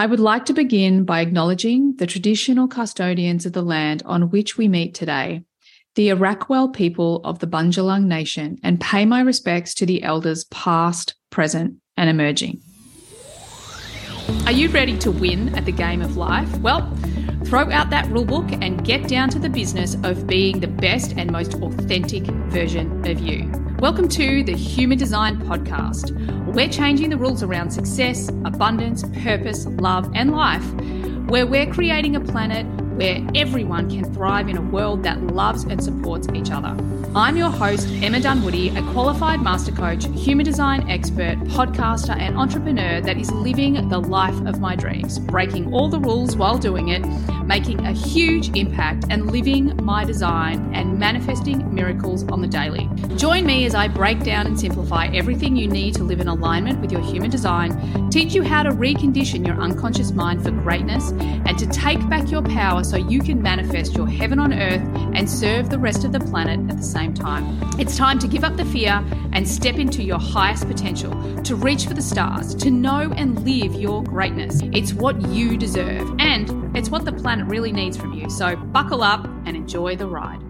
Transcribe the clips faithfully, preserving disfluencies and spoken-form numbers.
I would like to begin by acknowledging the traditional custodians of the land on which we meet today, the Arakwal people of the Bundjalung Nation, and pay my respects to the elders past, present, and emerging. Are you ready to win at the game of life? Well, throw out that rulebook and get down to the business of being the best and most authentic version of you. Welcome to the Human Design Podcast. We're changing the rules around success, abundance, purpose, love, and life, where we're creating a planet where everyone can thrive in a world that loves and supports each other. I'm your host, Emma Dunwoody, a qualified master coach, human design expert, podcaster, and entrepreneur that is living the life of my dreams, breaking all the rules while doing it, making a huge impact, and living my design and manifesting miracles on the daily. Join me as I break down and simplify everything you need to live in alignment with your human design, teach you how to recondition your unconscious mind for greatness, and to take back your power so you can manifest your heaven on earth and serve the rest of the planet at the same time. It's time to give up the fear and step into your highest potential, to reach for the stars, to know and live your greatness. It's what you deserve, and it's what the planet really needs from you. So buckle up and enjoy the ride.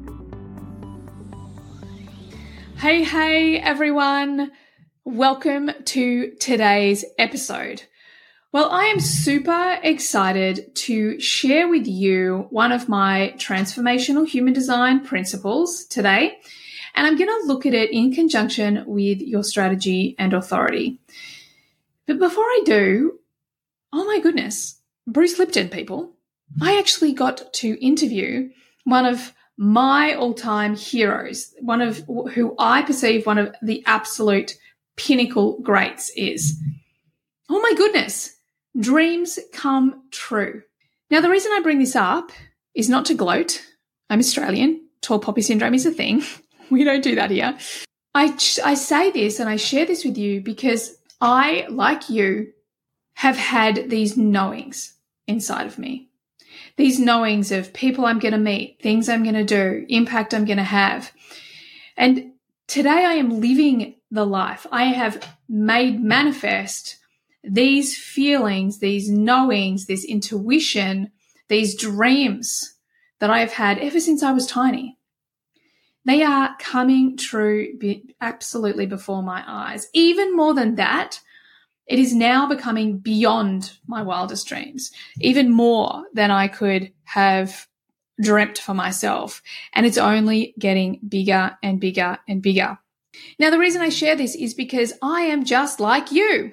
Hey, hey, everyone. Welcome to today's episode. Well, I am super excited to share with you one of my transformational human design principles today, and I'm going to look at it in conjunction with your strategy and authority. But before I do, oh my goodness, Bruce Lipton, people. I actually got to interview one of my all-time heroes, one of who I perceive one of the absolute pinnacle greats is. Oh my goodness. Dreams come true. Now, the reason I bring this up is not to gloat. I'm Australian. Tall poppy syndrome is a thing. We don't do that here. I, I say this and I share this with you because I, like you, have had these knowings inside of me. These knowings of people I'm going to meet, things I'm going to do, impact I'm going to have. And today I am living the life. I have made manifest these feelings, these knowings, this intuition, these dreams that I have had ever since I was tiny. They are coming true absolutely before my eyes. Even more than that, it is now becoming beyond my wildest dreams, even more than I could have dreamt for myself. And it's only getting bigger and bigger and bigger. Now, the reason I share this is because I am just like you.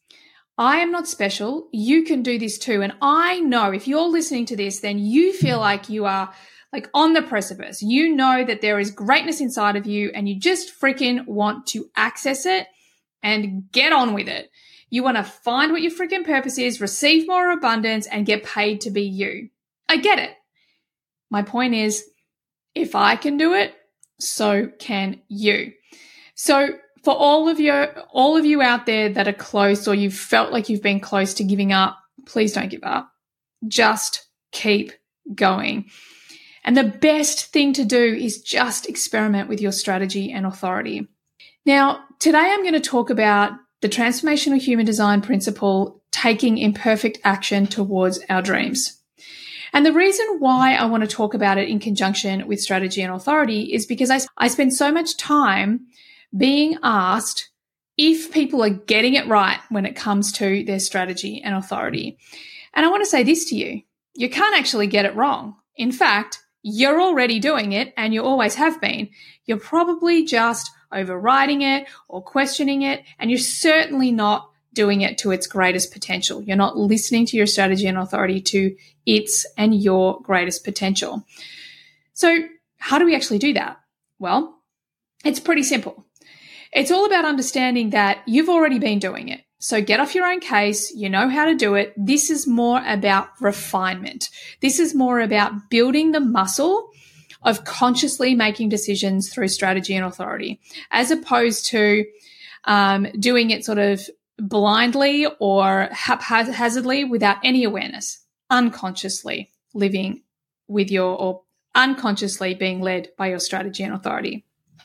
I am not special. You can do this too. And I know if you're listening to this, then you feel like you are like on the precipice. You know that there is greatness inside of you and you just freaking want to access it and get on with it. You want to find what your freaking purpose is, receive more abundance, and get paid to be you. I get it. My point is, if I can do it, so can you. So for all of you, all of you out there that are close or you've felt like you've been close to giving up, please don't give up. Just keep going. And the best thing to do is just experiment with your strategy and authority. Now, today I'm going to talk about the transformational human design principle, taking imperfect action towards our dreams. And the reason why I want to talk about it in conjunction with strategy and authority is because I, I spend so much time being asked if people are getting it right when it comes to their strategy and authority. And I want to say this to you. You can't actually get it wrong. In fact, you're already doing it and you always have been. You're probably just overriding it or questioning it, and you're certainly not doing it to its greatest potential. You're not listening to your strategy and authority to its and your greatest potential. So how do we actually do that? Well, it's pretty simple. It's all about understanding that you've already been doing it. So get off your own case. You know how to do it. This is more about refinement. This is more about building the muscle of consciously making decisions through strategy and authority, as opposed to um, doing it sort of blindly or haphazardly without any awareness, unconsciously living with your, or unconsciously being led by your strategy and authority.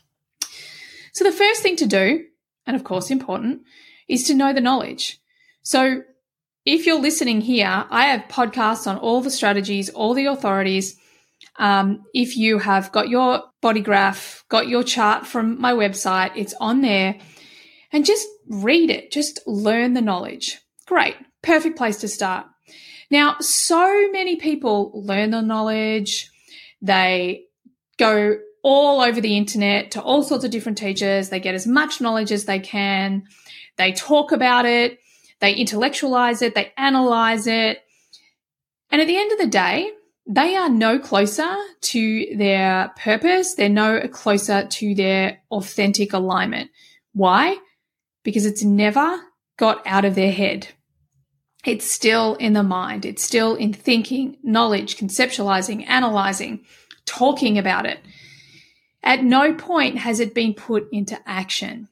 So the first thing to do, and of course important, is to know the knowledge. So if you're listening here, I have podcasts on all the strategies, all the authorities. Um, if you have got your body graph, got your chart from my website, it's on there. And just read it. Just learn the knowledge. Great. Perfect place to start. Now, so many people learn the knowledge. They go all over the internet to all sorts of different teachers. They get as much knowledge as they can. They talk about it. They intellectualize it. They analyze it. And at the end of the day, they are no closer to their purpose. They're no closer to their authentic alignment. Why? Because it's never got out of their head. It's still in the mind. It's still in thinking, knowledge, conceptualizing, analyzing, talking about it. At no point has it been put into action.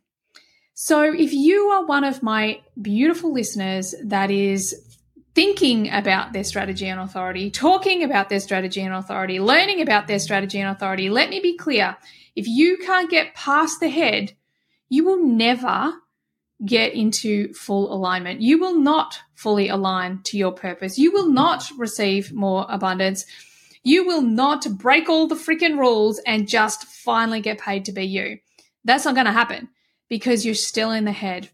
So if you are one of my beautiful listeners that is thinking about their strategy and authority, talking about their strategy and authority, learning about their strategy and authority, let me be clear. If you can't get past the head, you will never get into full alignment. You will not fully align to your purpose. You will not receive more abundance. You will not break all the freaking rules and just finally get paid to be you. That's not going to happen because you're still in the head.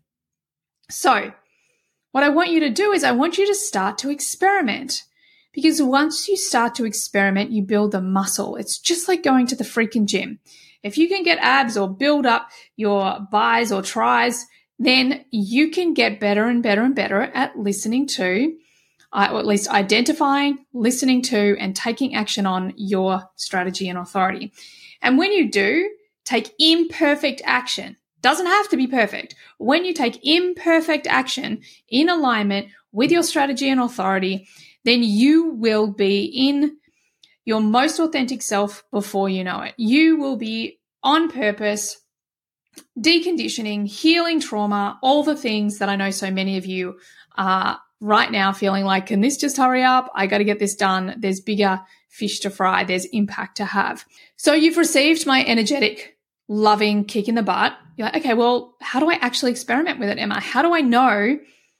So what I want you to do is I want you to start to experiment, because once you start to experiment, you build the muscle. It's just like going to the freaking gym. If you can get abs or build up your bis or tris, then you can get better and better and better at listening to, uh, or at least identifying, listening to, and taking action on your strategy and authority. And when you do take imperfect action, doesn't have to be perfect. When you take imperfect action in alignment with your strategy and authority, then you will be in your most authentic self before you know it. You will be on purpose, deconditioning, healing trauma, all the things that I know so many of you are right now feeling like, can this just hurry up? I got to get this done. There's bigger fish to fry. There's impact to have. So you've received my energetic, loving kick in the butt. You're like, okay, well, how do I actually experiment with it, Emma? How do I know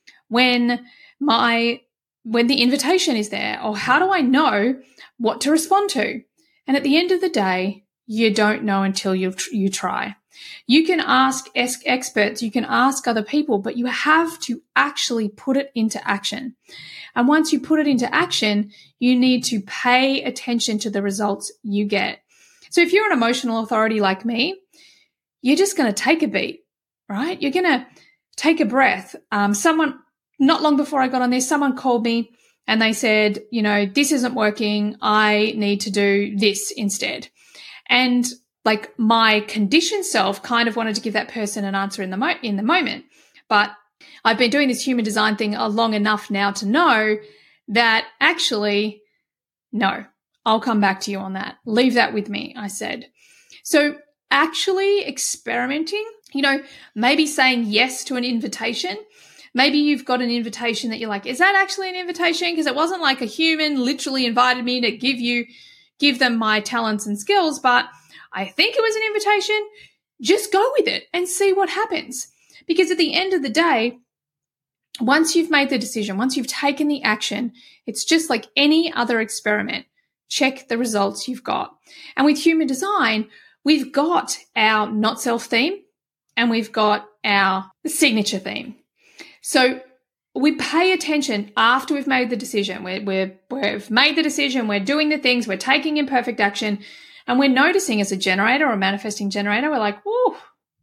when my, when the invitation is there? Or how do I know what to respond to? And at the end of the day, you don't know until you, you try. You can ask experts, you can ask other people, but you have to actually put it into action. And once you put it into action, you need to pay attention to the results you get. So if you're an emotional authority like me, you're just going to take a beat, right? You're going to take a breath. Um, someone, not long before I got on this, someone called me and they said, you know, this isn't working. I need to do this instead. And like my conditioned self kind of wanted to give that person an answer in the mo- in the moment. But I've been doing this human design thing long enough now to know that actually, no, I'll come back to you on that. Leave that with me, I said. So actually experimenting, you know, maybe saying yes to an invitation. Maybe you've got an invitation that you're like, is that actually an invitation? Because it wasn't like a human literally invited me to give you, give them my talents and skills, but I think it was an invitation. Just go with it and see what happens. Because at the end of the day, once you've made the decision, once you've taken the action, it's just like any other experiment. Check the results you've got. And with human design, we've got our not self theme and we've got our signature theme. So we pay attention after we've made the decision. We're, we're, we've made the decision. We're doing the things. We're taking imperfect action. And we're noticing as a generator or a manifesting generator, we're like, whoa,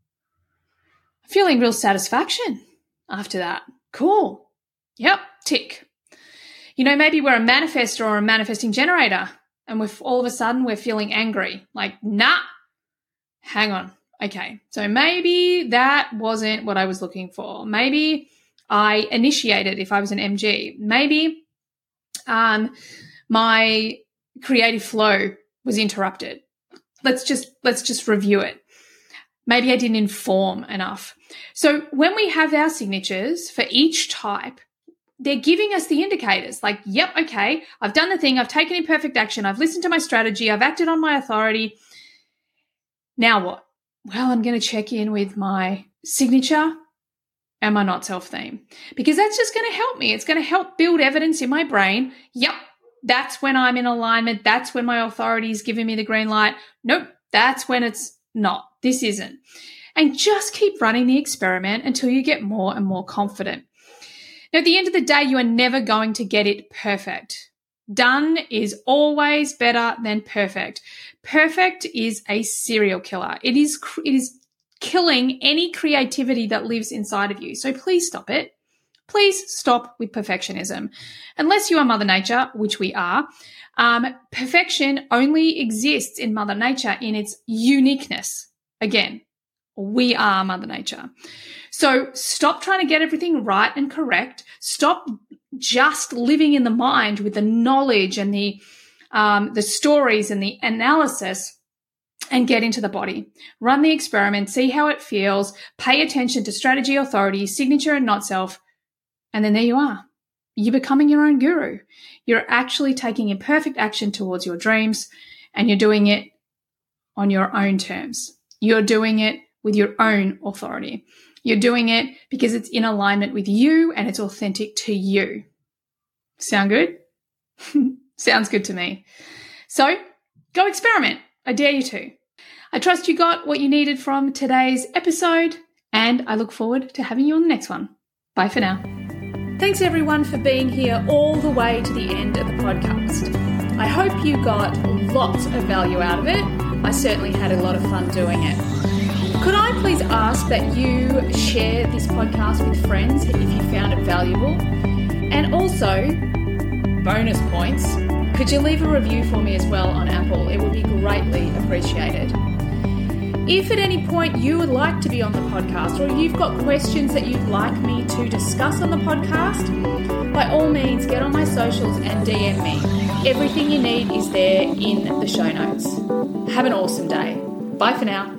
I'm feeling real satisfaction after that. Cool. Yep, tick. You know, maybe we're a manifestor or a manifesting generator and we're all of a sudden we're feeling angry. Like, nah, hang on. Okay, so maybe that wasn't what I was looking for. Maybe I initiated if I was an M G. Maybe um, my creative flow was interrupted. Let's just let's just review it. Maybe I didn't inform enough. So when we have our signatures for each type, they're giving us the indicators like, yep, okay, I've done the thing, I've taken imperfect action, I've listened to my strategy, I've acted on my authority. Now what? Well, I'm going to check in with my signature. and my not self theme, because that's just going to help me. It's going to help build evidence in my brain. Yep, that's when I'm in alignment. That's when my authority is giving me the green light. Nope, that's when it's not. This isn't. And just keep running the experiment until you get more and more confident. Now, at the end of the day, you are never going to get it perfect. Done is always better than perfect. Perfect is a serial killer. It is, it is killing any creativity that lives inside of you. So please stop it. Please stop with perfectionism. Unless you are Mother Nature, which we are, um, perfection only exists in Mother Nature in its uniqueness. Again, we are Mother Nature. So stop trying to get everything right and correct. Stop just living in the mind with the knowledge and the um, the stories and the analysis, and get into the body. Run the experiment, see how it feels, pay attention to strategy, authority, signature, and not self, and then there you are. You're becoming your own guru. You're actually taking imperfect action towards your dreams, and you're doing it on your own terms. You're doing it with your own authority. You're doing it because it's in alignment with you and it's authentic to you. Sound good? Sounds good to me. So go experiment. I dare you to. I trust you got what you needed from today's episode, and I look forward to having you on the next one. Bye for now. Thanks everyone for being here all the way to the end of the podcast. I hope you got lots of value out of it. I certainly had a lot of fun doing it. Could I please ask that you share this podcast with friends if you found it valuable? And also, bonus points, could you leave a review for me as well on Apple? It would be greatly appreciated. If at any point you would like to be on the podcast, or you've got questions that you'd like me to discuss on the podcast, by all means get on my socials and D M me. Everything you need is there in the show notes. Have an awesome day. Bye for now.